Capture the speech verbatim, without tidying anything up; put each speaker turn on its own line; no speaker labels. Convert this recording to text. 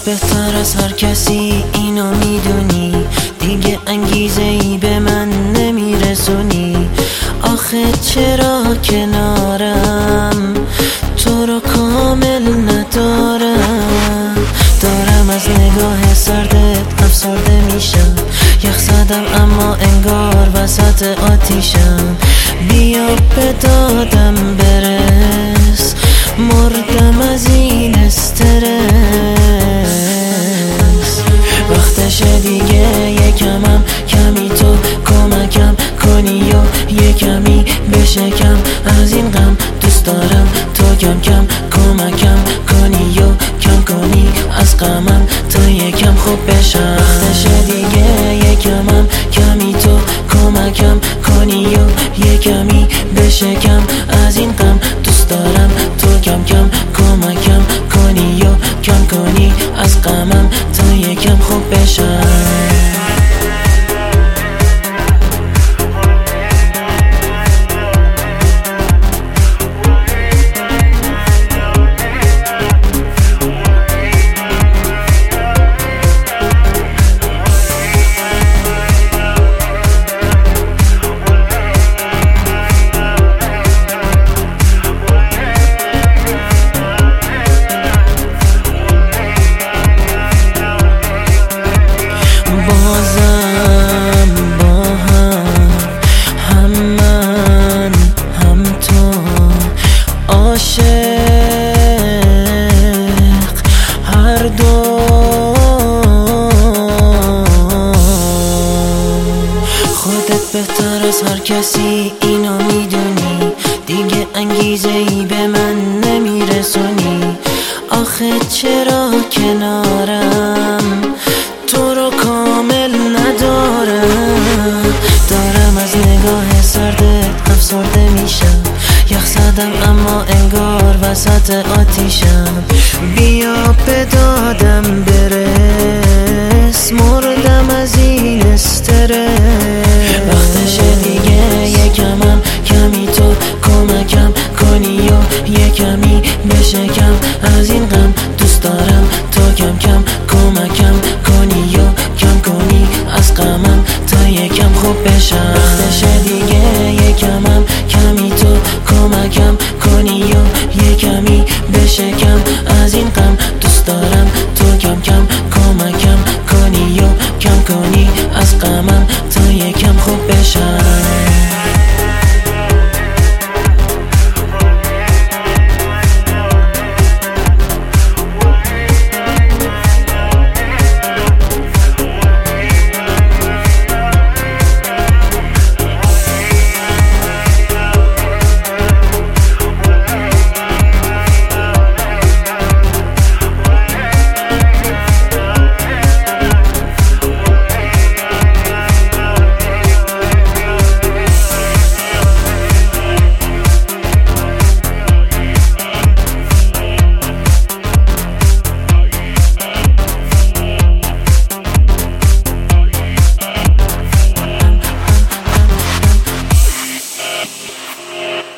بهتر از هر کسی اینو میدونی، دیگه انگیزه ای به من نمیرسونی. آخه چرا کنارم تو رو کامل ندارم؟ دارم از نگاه سردت افسرده میشم، یخ زدم اما انگار وسط آتیشم. بیا به دادم برس، مردم از این استرس. وقتشه دیگه یکمم کمی تو کمکم کنی و یکمی بشکم از این غم. دوست دارم تو کم کم کمکم کنی و کم کنی از غمم تا یکم خوب بشم. وقتشه دیگه یکمم کمی تو کمکم کنی و یکمی بشکم از این غم. دوست دارم تو کم کم کمکم کنی و کم کنی از غمم تا یکم خوب بشم. خودت بهتر از هر کسی اینو میدونی، دیگه انگیزه ای به من نمیرسونی. آخه چرا کنارم تو رو کامل ندارم؟ دارم از نگاه سردت افسرده میشم، یخ زدم اما انگار وسط آتیشم. بیا به دادم برس، مردم از این استرس. وقتشه دیگه یکمم کمی تو کمکم کنی و یکمی بشکم از این غم. دوست دارم تو کم کم کمکم کنی و کم کنی از غمم تا یکم خوب بشم. وقتشه دیگه یکمم کمی تو کمکم کنی و یکمی بشکم از این غم. دوست دارم تو کم کم کمکم کنی و کم کنی از غمم تا یکم خوب بشم.
Yeah.